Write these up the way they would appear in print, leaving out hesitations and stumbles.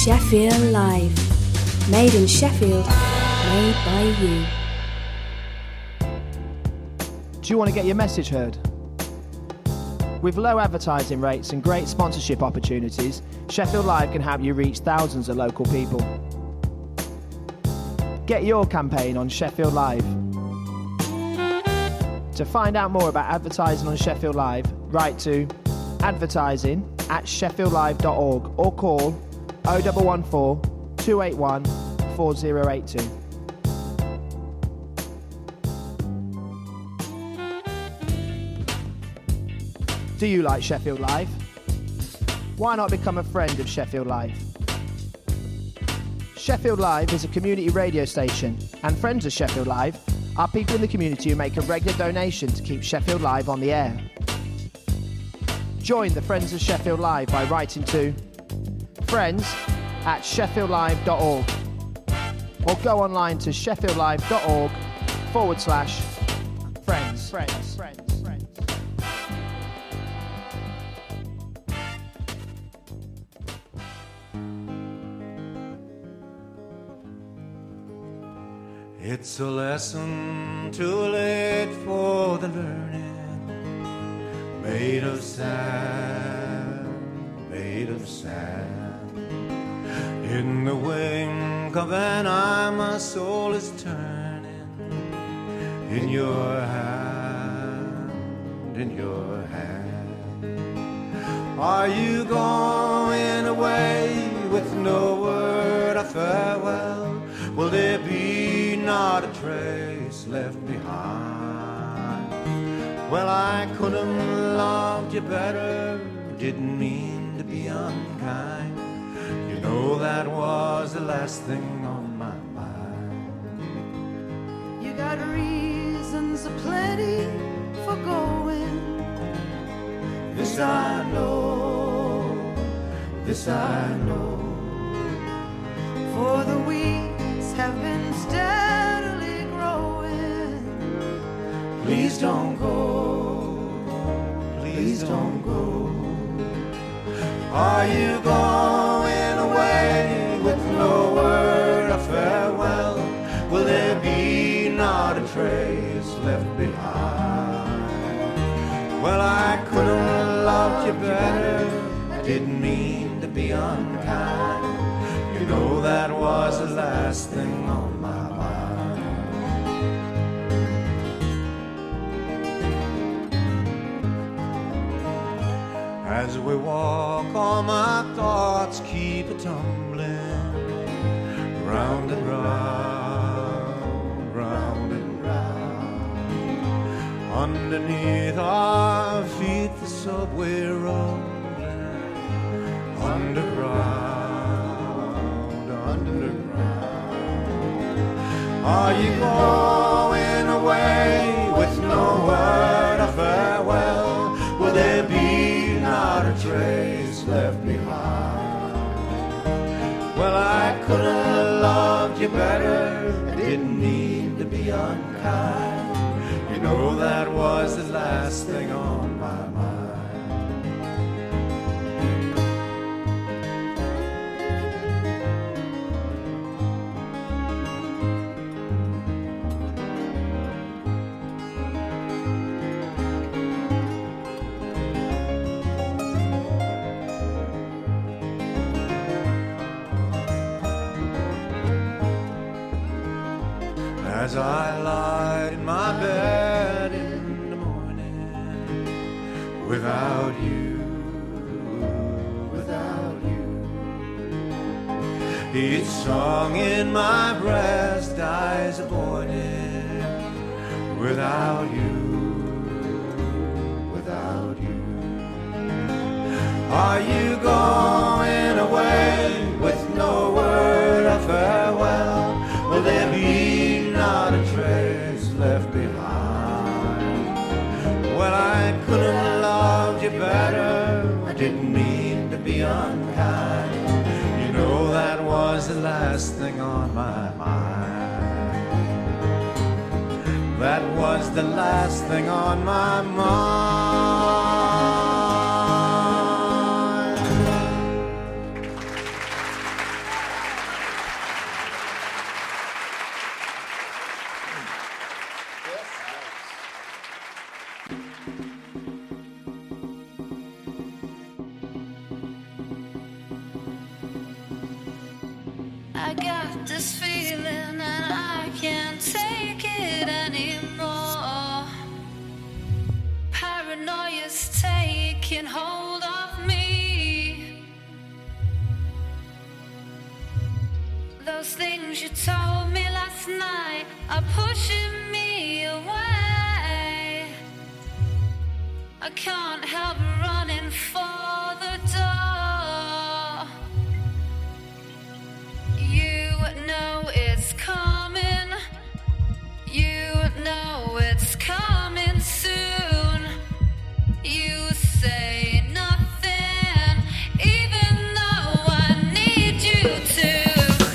Sheffield Live. Made in Sheffield, made by you. Do you want to get your message heard? With low advertising rates and great sponsorship opportunities, Sheffield Live can help you reach thousands of local people. Get your campaign on Sheffield Live. To find out more about advertising on Sheffield Live, write to advertising@sheffieldlive.org or call 0114 281 4082. Do you like Sheffield Live? Why not become a friend of Sheffield Live? Sheffield Live is a community radio station, and friends of Sheffield Live are people in the community who make a regular donation to keep Sheffield Live on the air. Join the Friends of Sheffield Live by writing to friends@sheffieldlive.org or go online to sheffieldlive.org/friends. It's a lesson too late for the learning, made of sand, made of sand. In the wink of an eye, my soul is turning. In your hand, in your hand. Are you going away with no word of farewell? Will there be not a trace left behind? Well, I could have loved you better, didn't mean to be unkind. You know that was the last thing on my mind. You got reasons aplenty for going. This I know, this I know. For the weeks have been steadily growing. Please don't go, please don't go. Are you going away with no word of farewell? Will there be not a trace left behind? Well, I could have loved you better, I didn't mean to be unkind. You know that was the last thing on my mind. As we walk, all my thoughts keep a-tumbling round and round, round and round. Underneath our feet the subway rumbling underground, underground. Are you going away with no word of farewell? Will there be not a trace left behind? Well, I could have loved you better, I didn't mean to be unkind. You know that was the last thing on my mind. As I lie in my bed in the morning, without you, without you. Each song in my breast dies a morning, without you, without you. Are you going away with no word of farewell? Will there be not a trace left behind? Well, I could have loved you better, I didn't mean to be unkind. You know that was the last thing on my mind. That was the last thing on my mind. got this feeling and I can't take it anymore. Paranoia's taking hold of me. Those things you told me last night are pushing me away. I can't help running for the door. You know it's coming. You know it's coming soon. You say nothing, even though I need you to.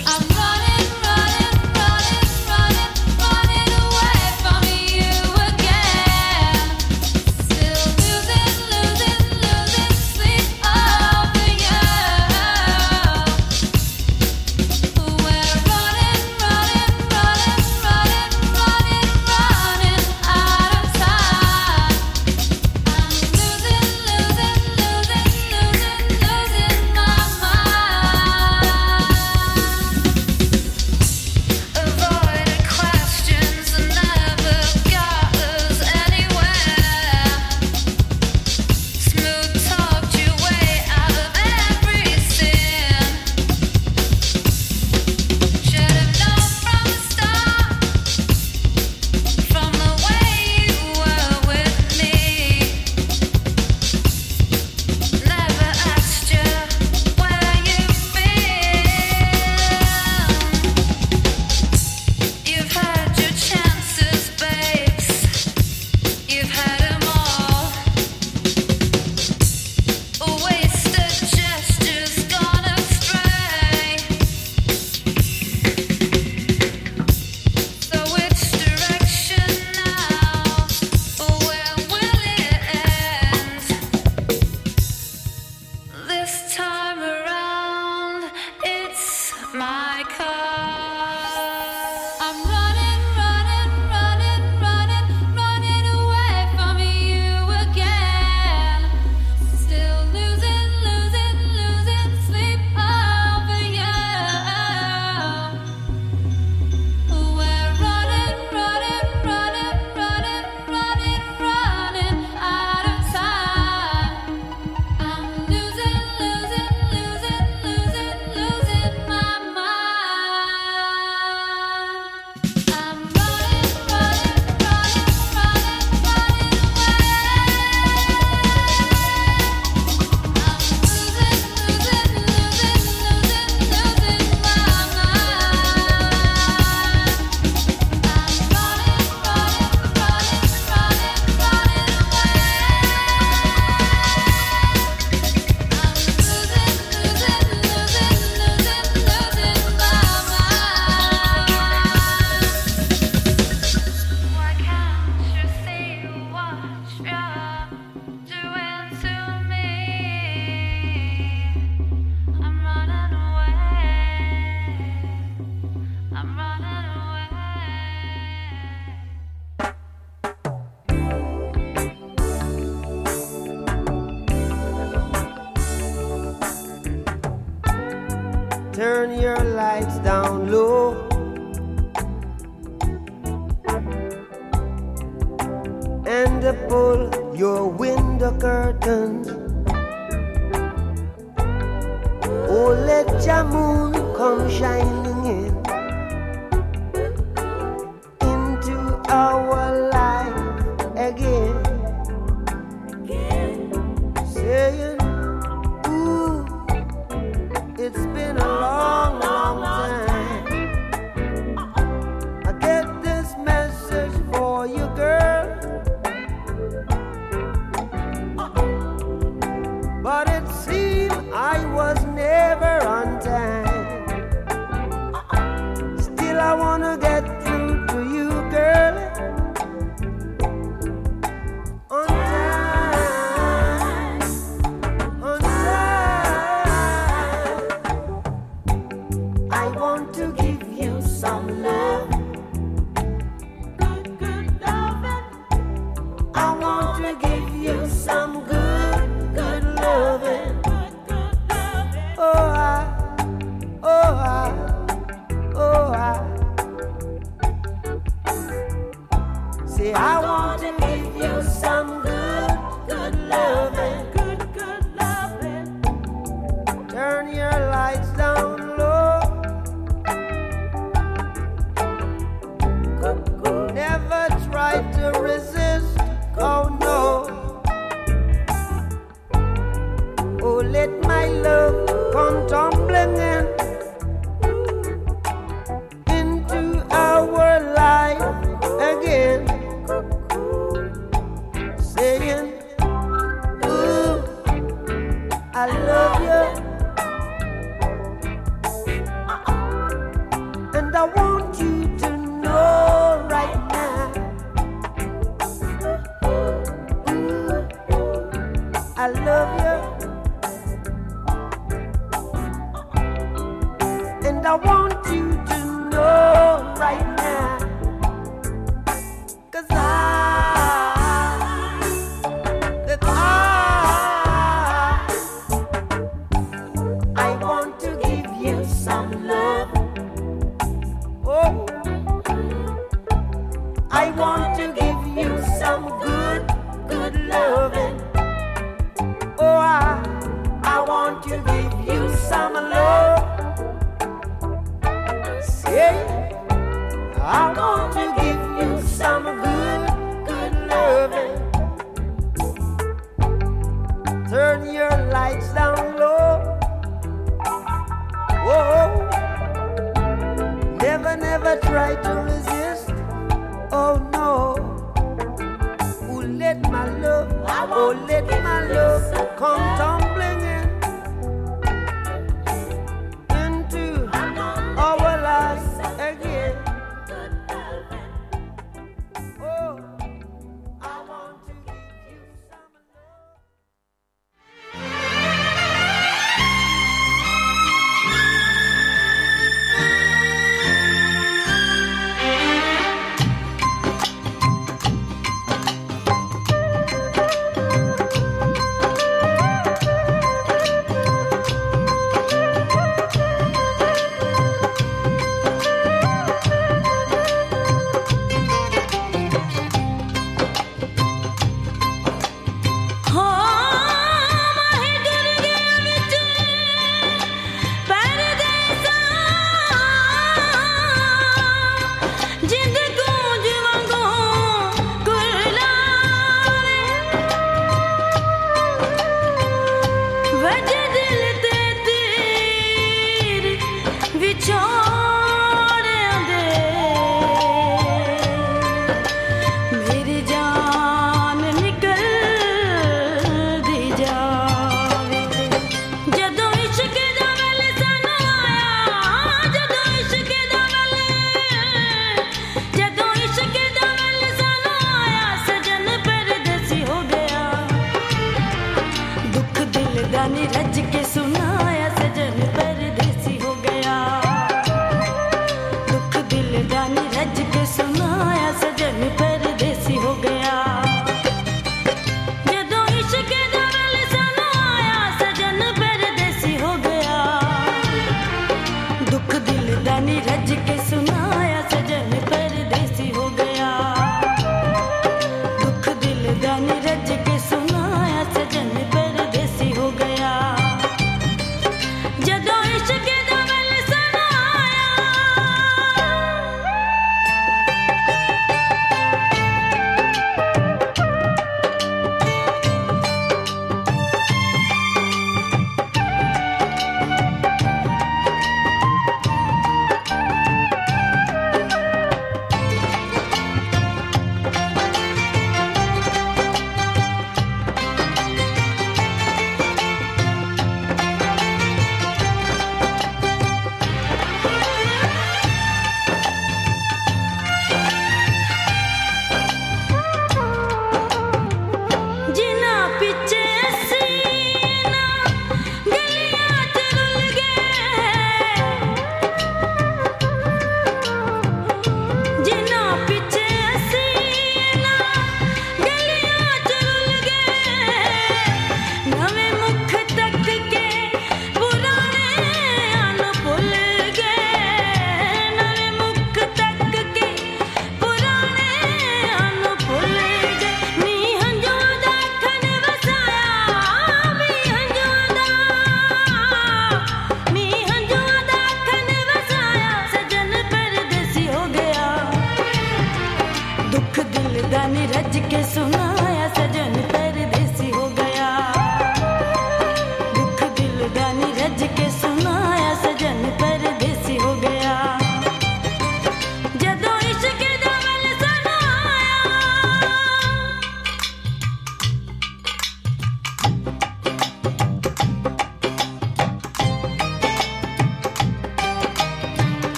Turn your lights down low. And pull your window curtains. Oh, let your moon come shining in into our life again. Saying, ooh, it's been a long, long time. I get this message for you, girl. But it seemed I was never on time. lights down low. Never try to resist, oh no. Oh, let my love come tumbling into our life again, saying, ooh, I love you, and I want you to know right now, ooh, I love you, and I want you to know right now, 'cause I want to give you some love. Oh, I want to give you some good, good loving. Oh, I want to give you some love. Say, I want to give you some good, good loving. Turn your lights down low. Whoa. Never, never try to resist. Oh no. Oh, let my love, oh, let my love come tumbling into our lives again. Oh, I want to give you some love.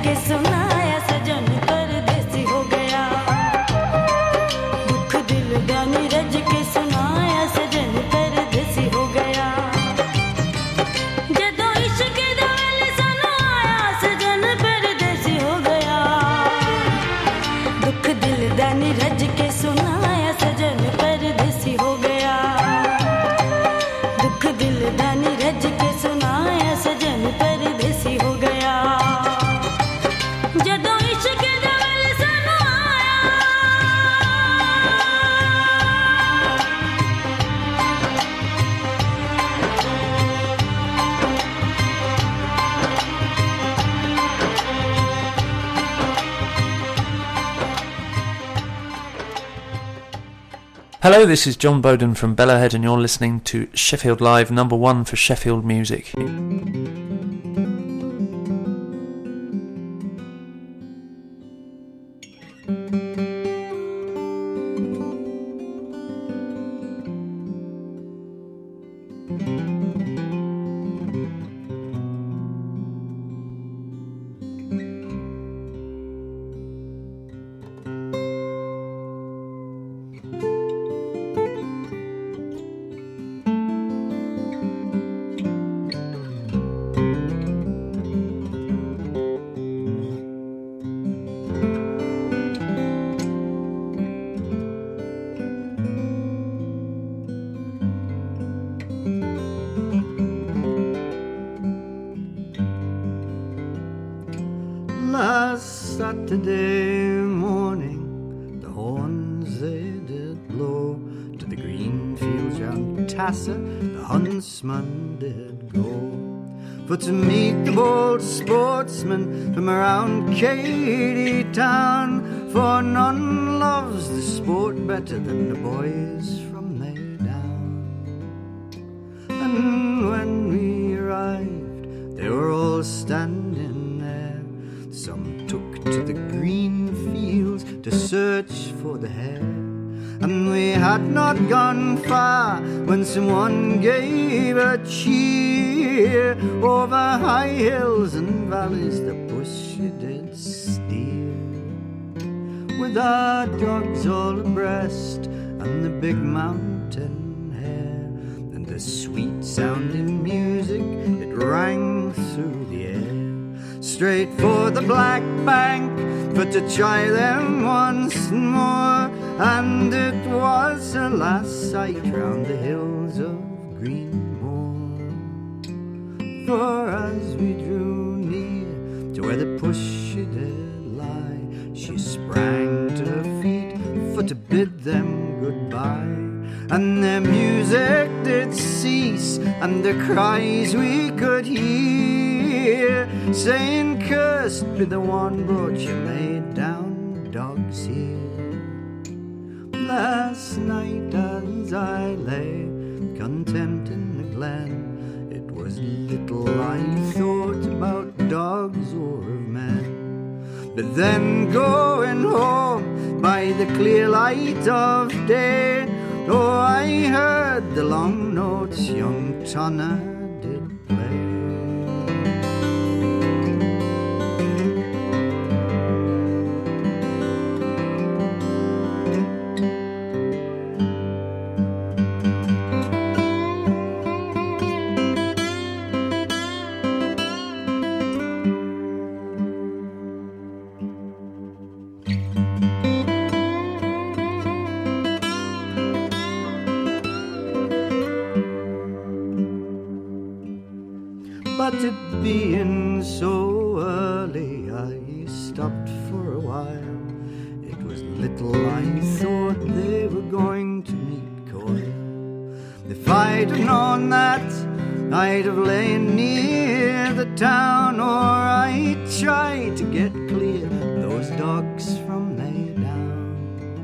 के सुनाया सजन परदेसी हो गया दुख दिल गानी रज के सुनाया सजन परदेसी हो गया जदों इश्क दा वेल सानू आया सजन परदेसी हो गया दुख दिल गानी रज के सुनाया सजन परदेसी हो गया दुख दिल गानी रज के सुनाया सजन परदेसी हो गया जदों इश्क दा वेल सानू आया Hello, this is John Bowden from Bellahead and you're listening to Sheffield Live, number 1 for Sheffield music. Last Saturday morning, the horns they did blow to the green fields round Tassa, the huntsman did go. For to meet the bold sportsmen from around Katy town, for none loves the sport better than the boys from Maydown. And when we arrived, they were all standing there. Some took to the green fields to search for the hare. And we had not gone far when someone gave a cheer. Over high hills and valleys the bush did steer, with our dogs all abreast and the big mountain hare. And the sweet sounding music, it rang through the air. Straight for the Black Bank, for to try them once more. And it was a last sight round the hills of Greenmoor. For as we drew near to where the push did lie, she sprang to her feet for to bid them goodbye. And their music did cease, and the cries we could hear, saying, "Cursed be the one brought you made down dogs here." Last night as I lay content in the glen, it was little I thought about dogs or of men. But then going home by the clear light of day, oh, I heard the long notes young Tonner did play. But it being so early, I stopped for a while. It was little I thought they were going to meet Coyle. If I'd have known that, I'd have lain near the town, or I'd try to get clear those dogs from Maydown.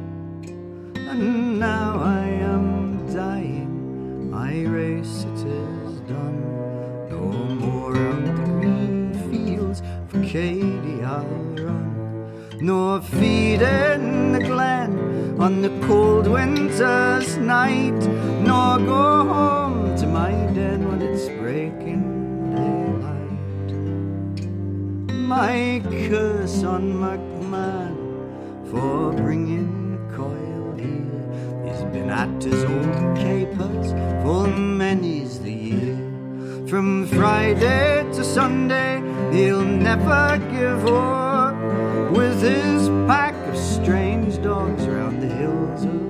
And now I am dying, my race it is done. No more on the green fields for Katy I'll run, nor feed in the glen on the cold winter's night, nor go home to my den when it's breaking daylight. my curse on McMahon for bringing coil here. He's been at his old capers for many's the year. From Friday to Sunday, he'll never give up with his pack of strange dogs round the hills of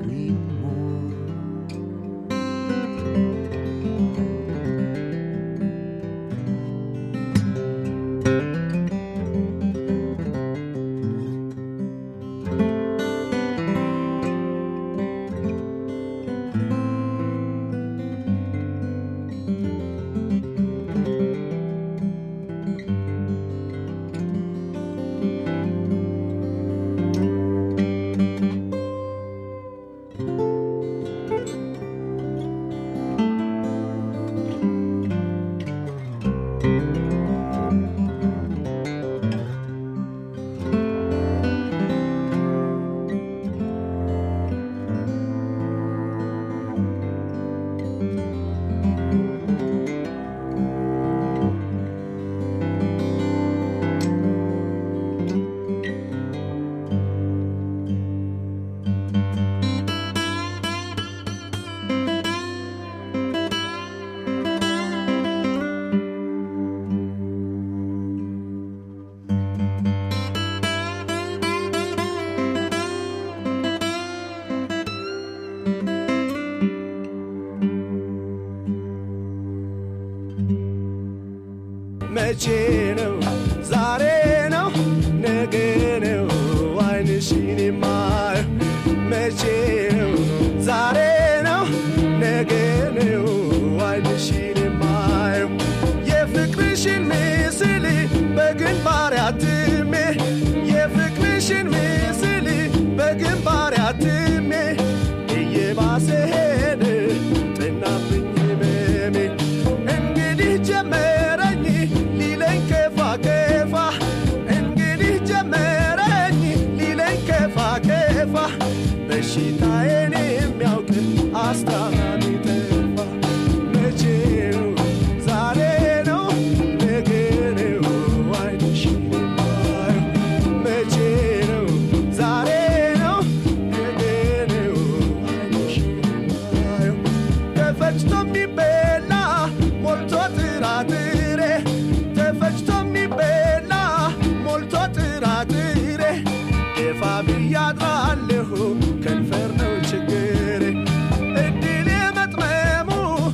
መቼ ነው ዛሬ ነው ነገ ነው ዓይንሽን የማየው መቼ ነው ዛሬ ነው ነገ ነው ዓይንሽን የማየው የፍቅርሽን ምስል በግንባሬ አትሜ የፍቅርሽን ምስል በግንባሬ አትሜ እየባሰ ሄደ ጥናብኝ ህመሜ እንግዲህ ጀመረኝ ሊለኝ ከፋ ከፋ እንግዲህ ጀመረኝ ሊለኝ ከፋ ከፋ በሽታዬን የሚያውቅ አስታማሚ ጠፋ መቼ ነው ዛሬ ነው ነገ ነው ዓይንሽን የማየው መቼ ነው ዛሬ ነው ነገ ነው ዓይንሽን የማየው ተፈጭቶ የሚበላ ሞልቶ ጥራጥሬ ተፈጭቶ የሚበላ ሞልቶ ጥራጥሬ ደፋ ብያድራለሁ ከንፈር ነው ችግሬ እድል የመጥመሙ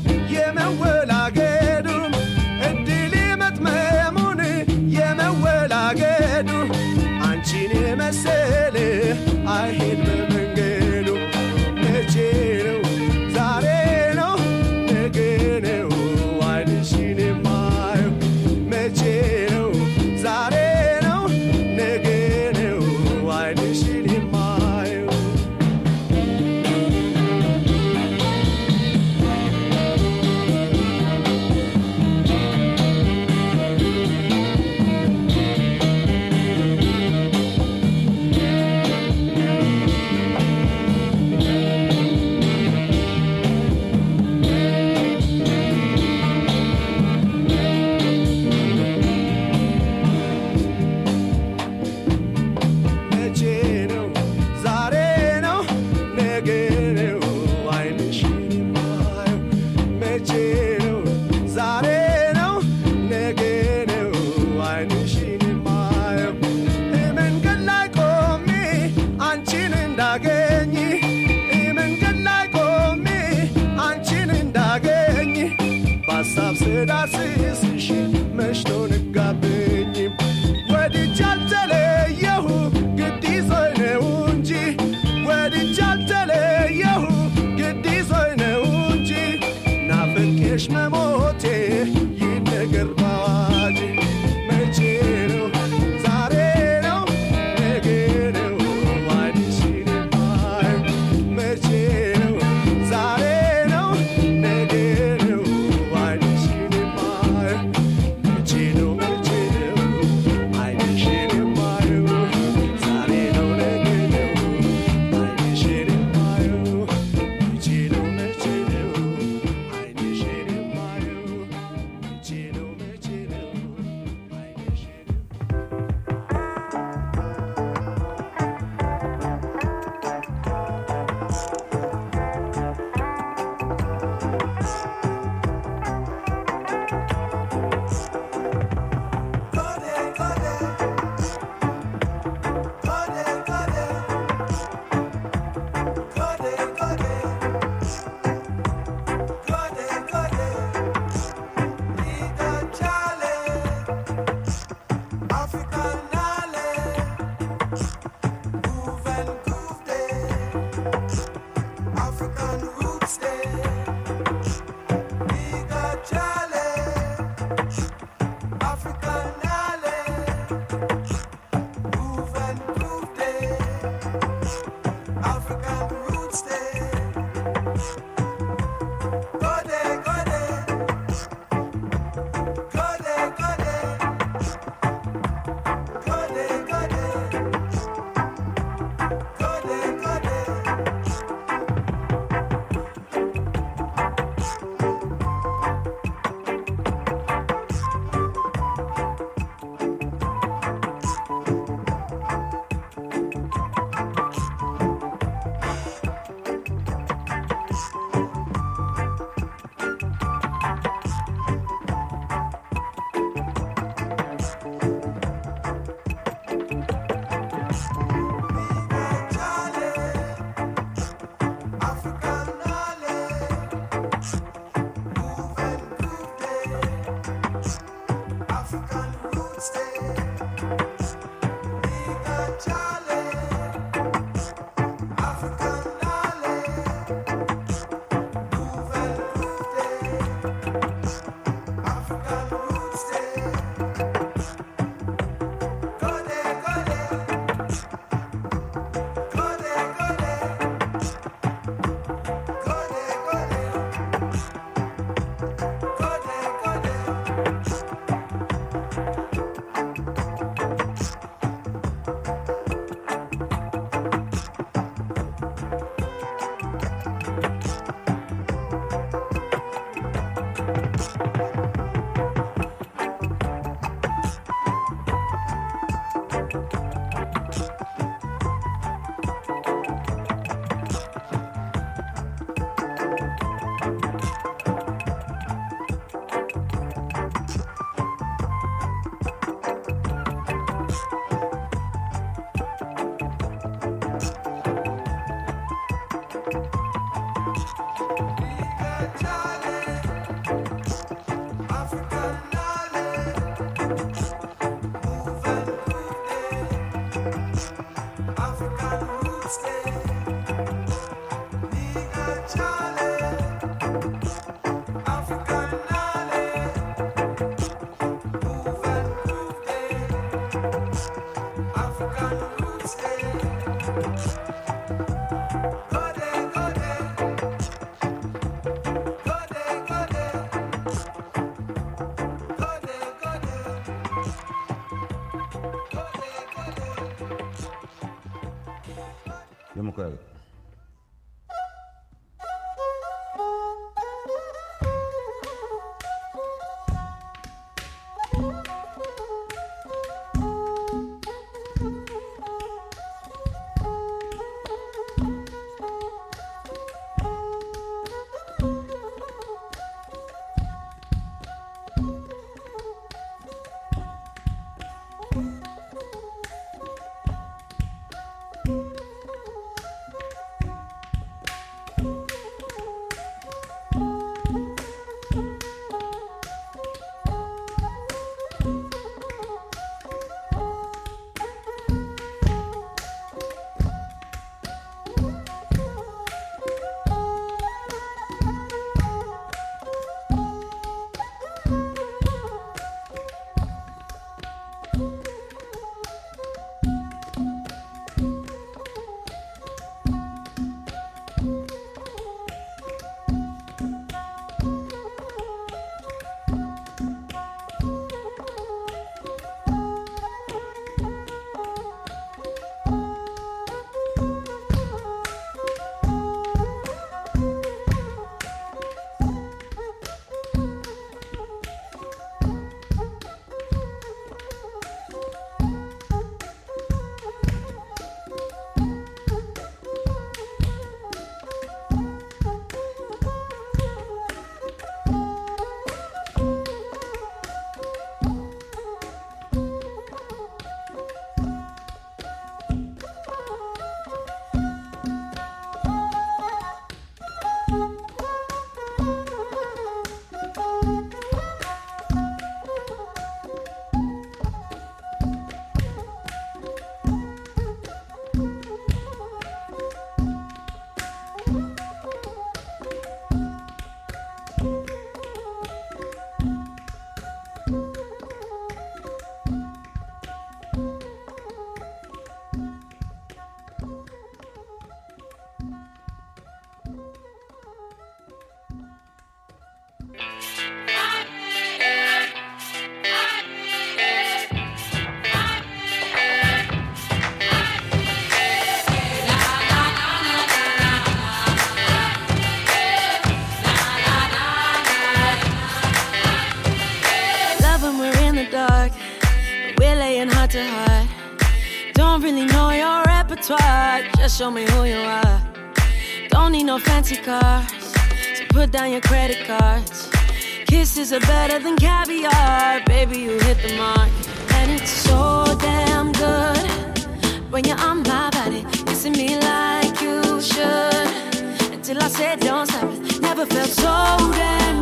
የመወላገዱ እድል የመጥመሙን የመወላገዱ አንቺን የመሰለ አይሄድ በመንገዱ መቼ ነው ዛሬ ነው ነገ ነው ዓይንሽን የማየው መቼ ነው ዛሬ ነው ነገ ነው ዓይንሽን የማየው መቼ ነው ዛሬ ነው ነገ ነው ዓይንሽን የማየው መቼ ነው ዛሬ ነው ነገ ነው ዓይንሽን የማየው መንገድ ላይ ቆሜ አንቺን እንዳገኝ መንገድ ላይ ቆሜ አንቺን እንዳገኝ በሀሳብ ስዳስስሽ መሽቶ ነጋብኝ ወድጄ አልተለየሁ ግድ ይዞኝ ነው እንጂ ወድጄ አልተለየሁ ግድ ይዞኝ ነው እንጂ ናፍቄሽ መሞቴ ይነገር ባዋጅ መቼ ነው ዛሬ ነው ነገ ነው ዓይንሽን የማየው መቼ ነው ዛሬ ነው ነገ ነው ዓይንሽን የማየው መቼ ነው ዓይንሽን የማየው Yo me acuerdo. hard to hide. Don't really know your repertoire, just show me who you are. Don't need no fancy cars, so put down your credit cards. Kisses are better than caviar, baby, you hit the mark. And it's so damn good when you're on my body, kissing me like you should. Until I said don't stop it, never felt so damn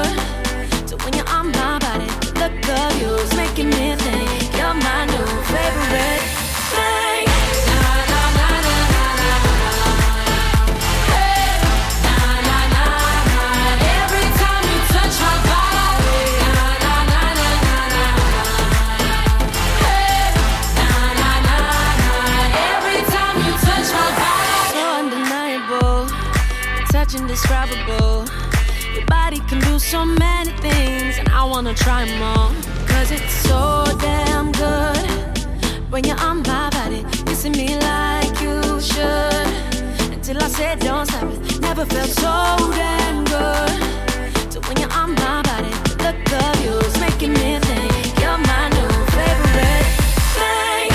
good. So when you're on my body, the look of you's making me think you're my new favorite thing. indescribable. Your body can do so many things, and I wanna try them all. Cause it's so damn good when you're on my body, kissing me like you should. Until I said don't stop it, never felt so damn good. So when you're on my body, the look of you's making me think you're my new favorite thing.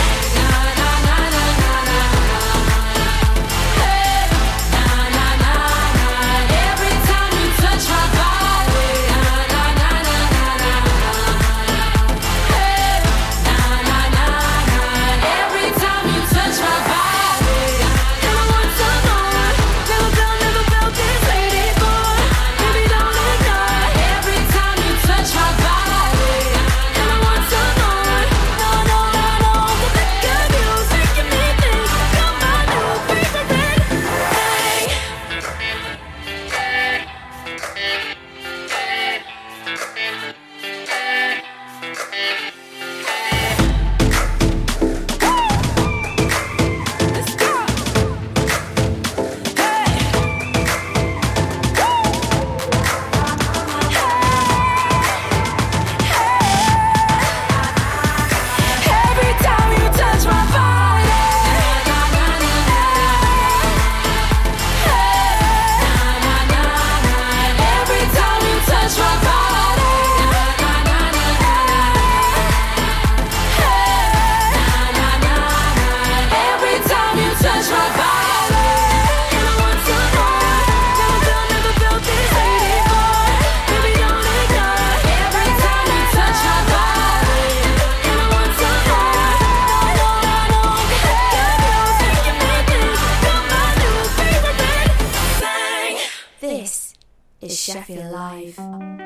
Sheffield Live.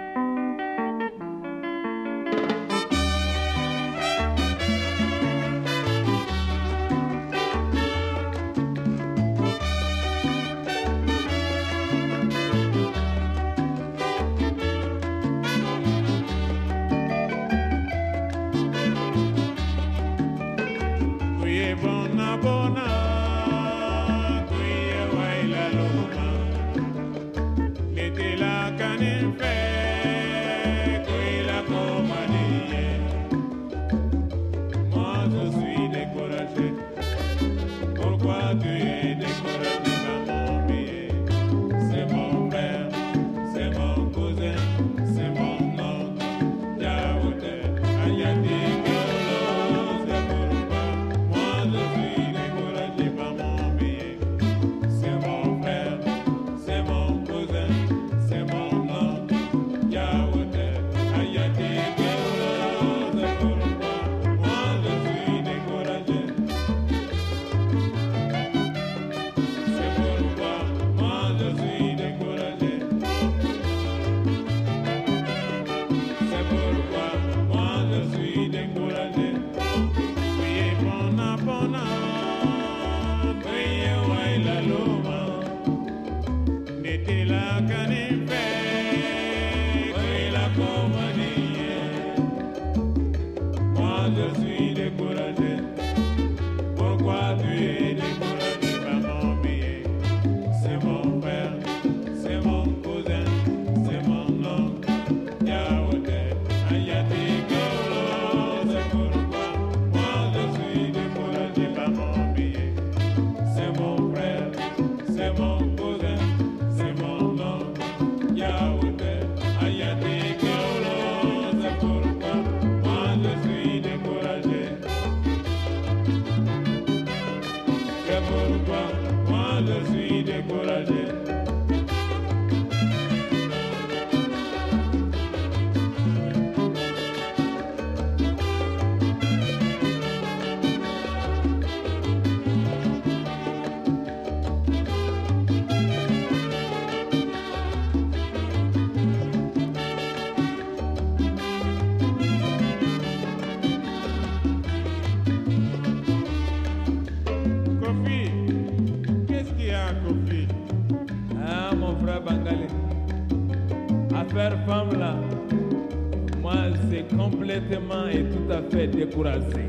Et tout à fait découragé.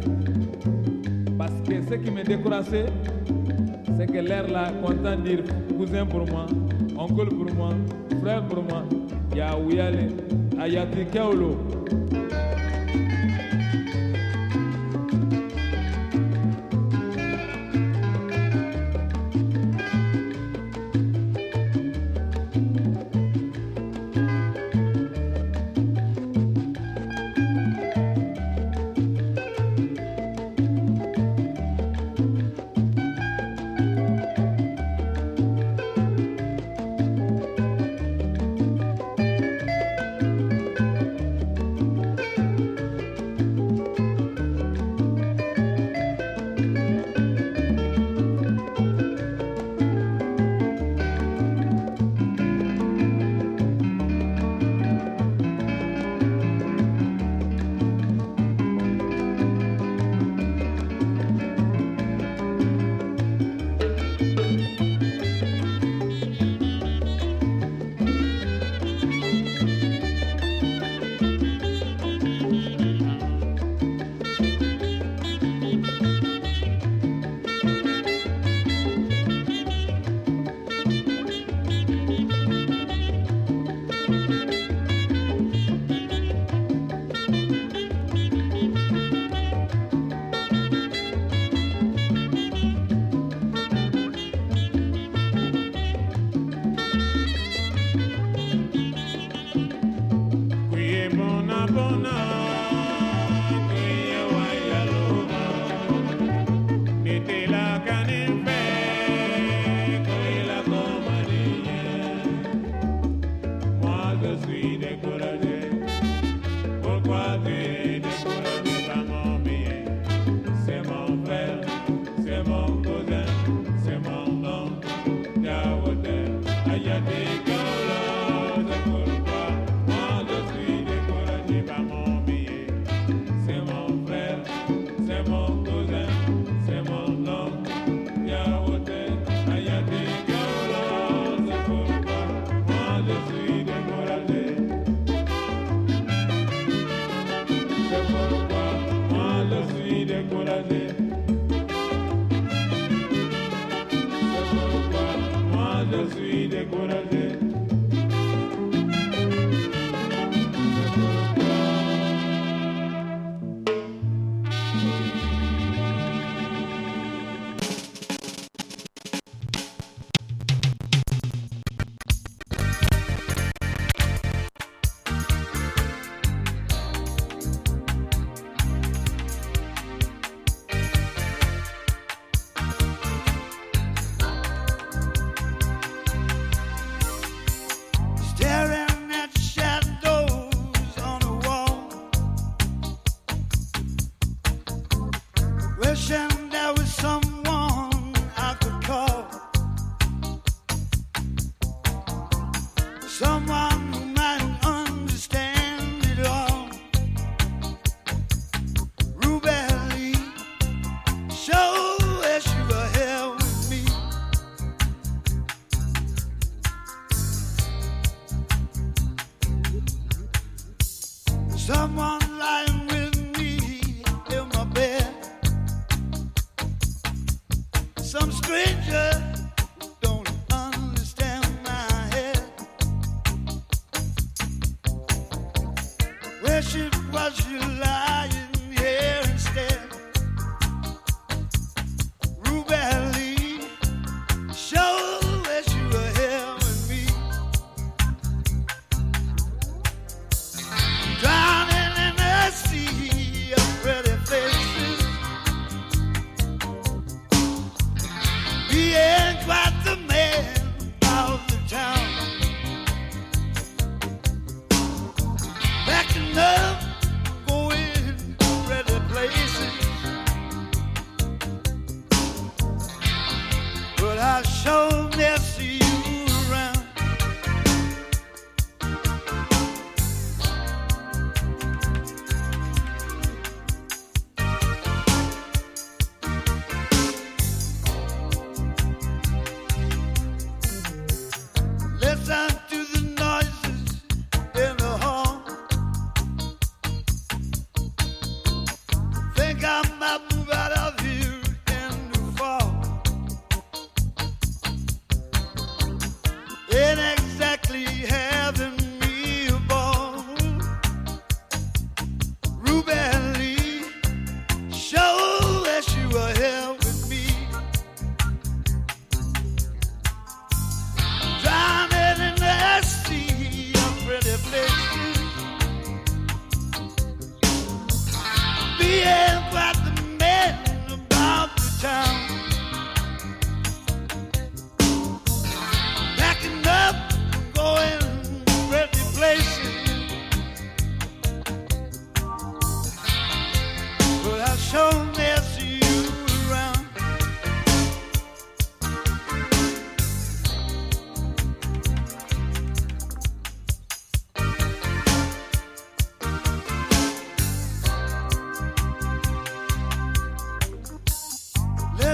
Parce que ce qui me décourageait, c'est que l'air là, content de dire cousin pour moi, oncle pour moi, frère pour moi, ya Ouyale, Ayati Keolo.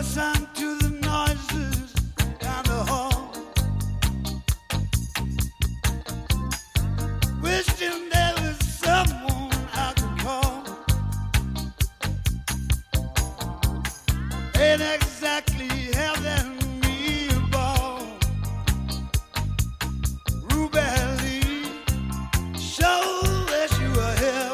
listen to the noises down the hall, wishing there was someone I could call. Ain't exactly having me a ball. Ruby Lee, show that you are here.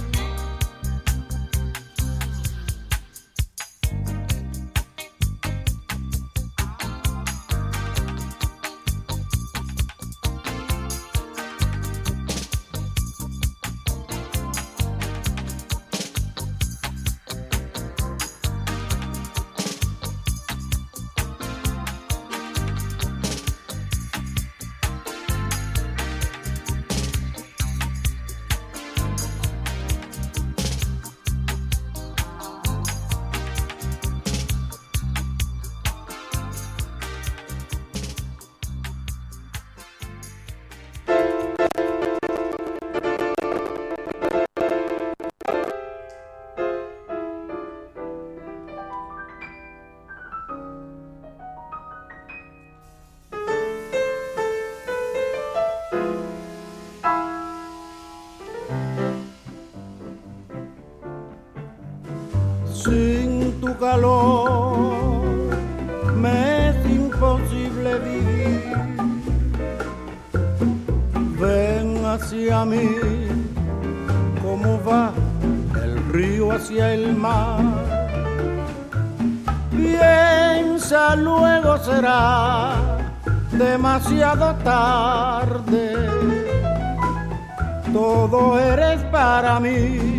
Sin tu calor me es imposible vivir. Ven hacia mí como va el río hacia el mar. Piensa, luego será demasiado tarde. Todo eres para mí.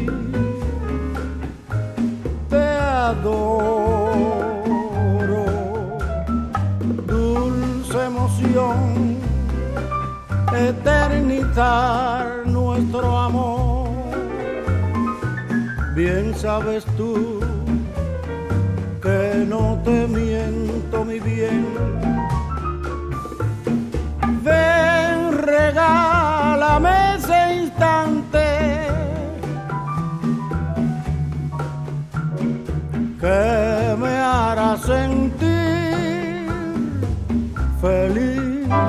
Adoro, dulce emoción, eternizar nuestro amor. Bien sabes tú que no te miento, mi bien. Ven, regálame ese instante que me hará sentir feliz.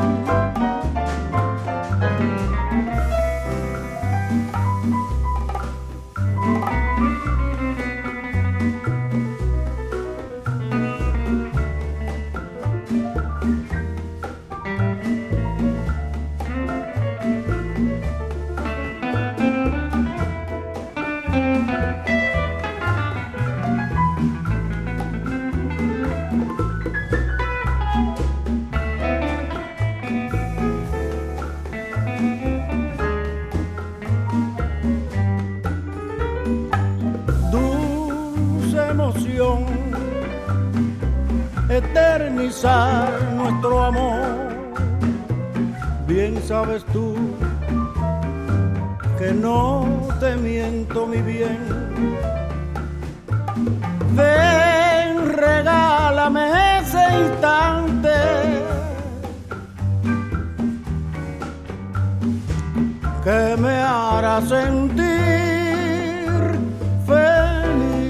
Eternizar nuestro amor. Bien sabes tú que no te miento, mi bien. Ven, regálame ese instante que me hará sentir feliz.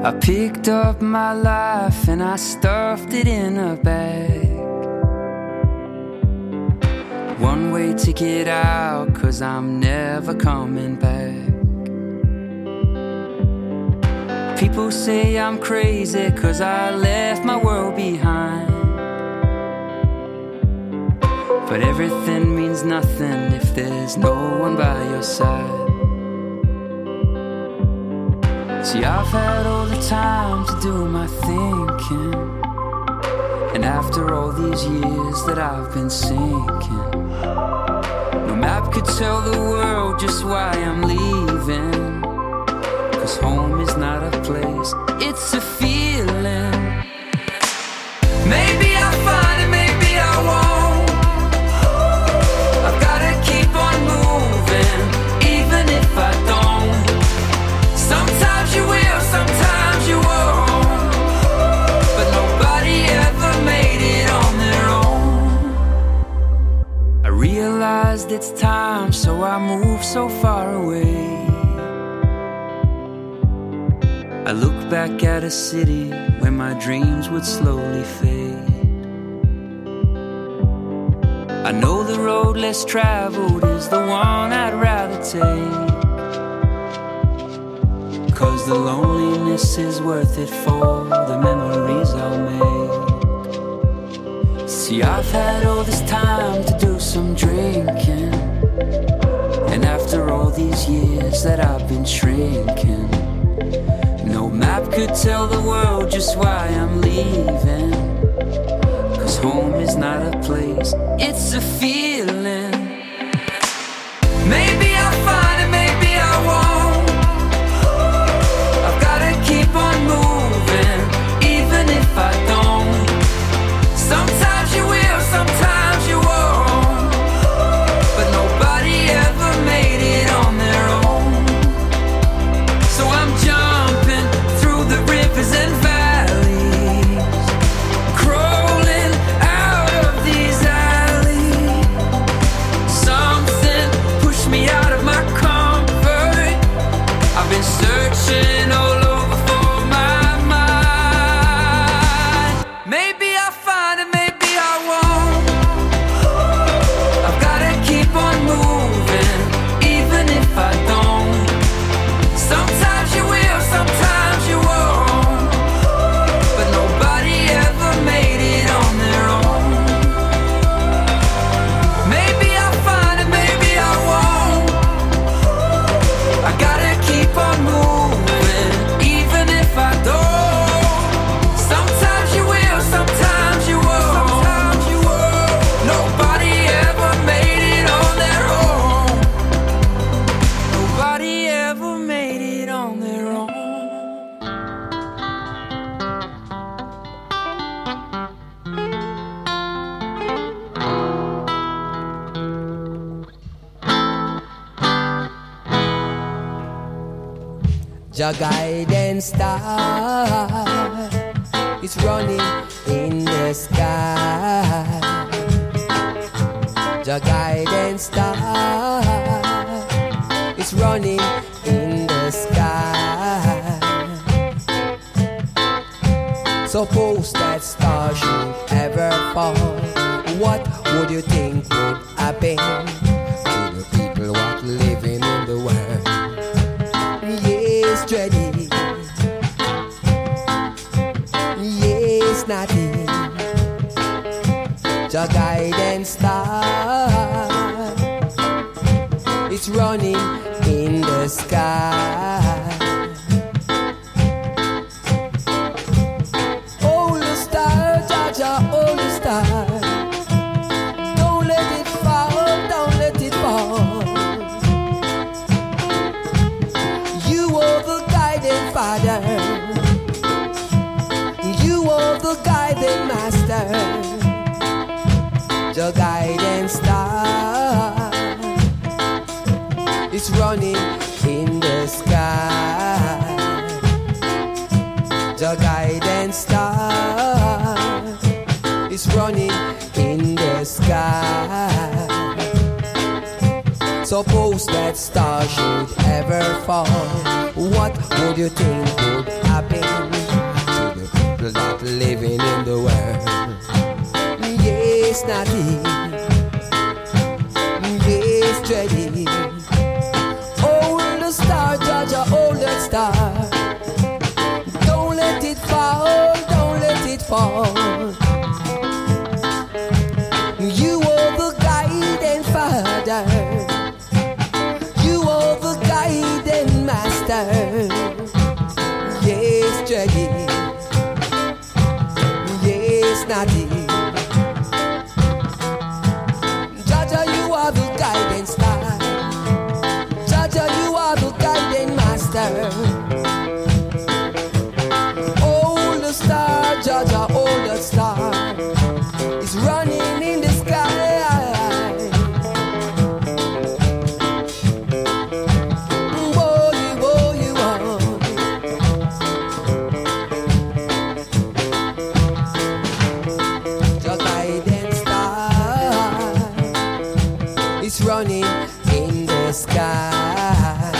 I picked up my life and I stuffed it in a bag. One-way ticket out, 'cause I'm never coming back. People say I'm crazy 'cause I left my world behind. But everything means nothing if there's no one by your side. See, I've had all the time to do my thinking, and after all these years that I've been sinking, no map could tell the world just why I'm leaving. 'Cause home is not a place, it's a feeling. Maybe I'll find it, maybe I won't. I've gotta keep on moving, even if I don't. Sometimes you will, sometimes you won't. But nobody ever made it on their own. I realized it's time, so I moved so far away. I look back at a city where my dreams would slowly fade. I know the road less traveled is the one I'd rather take. 'Cause the loneliness is worth it for the memories I'll make. See, I've had all this time to do some drinking, and after all these years that I've been shrinking, no map could tell the world just why I'm leaving. 'Cause home is not a place, it's a feeling. Maybe I'll find it, maybe I won't. I've gotta keep on moving, even if I don't. Sometimes you will, sometimes you won't. But nobody ever made it on their own. So I'm jumping through the rivers and valleys, crawling out of these alleys. Something pushed me out of my comfort. I've been searching all over for my mind. Maybe I'll find it, maybe I won't. I've gotta keep on moving, even if I don't. Sometimes you will, sometimes you won't. But nobody ever made it on their own. Maybe I'll find it, maybe I won't. I gotta keep on moving, even if I don't. Sometimes you will, sometimes you won't. Nobody ever made it on their own. Nobody ever made it on their own. Your guidance star is running in the sky. Your guidance star is running in the sky. Suppose that star should ever fall, what would you think would happen to the people what living in the world? Yes, dreading. Yes, nothing. Your guidance star is running in the sky. Oh, the star, Jaja, oh, the star. Don't let it fall, don't let it fall. You are the guiding father. You are the guiding master. Your guidance star is running in the sky. Your guidance star is running in the sky. Suppose that star should ever fall, what would you think would happen to the people that living in the world? Yes, Natty. Yes, Teddy. Hold the star, Georgia, hold that star. Don't let it fall, don't let it fall. You are the guiding father. You are the guiding master. Yes, Jackie. Yes, Natty. Jaja, you are the guiding star. Jaja, you are the guiding master. Hold the star, Jaja, hold the star. It's running in the sky. Running in the sky,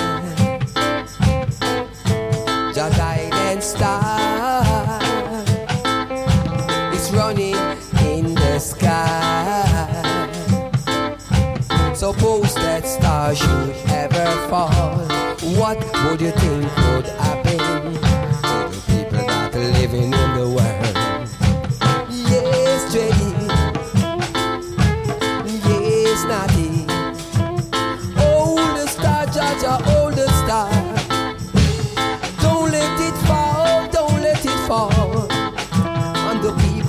the guiding star is running in the sky. Suppose that star should ever fall, what would you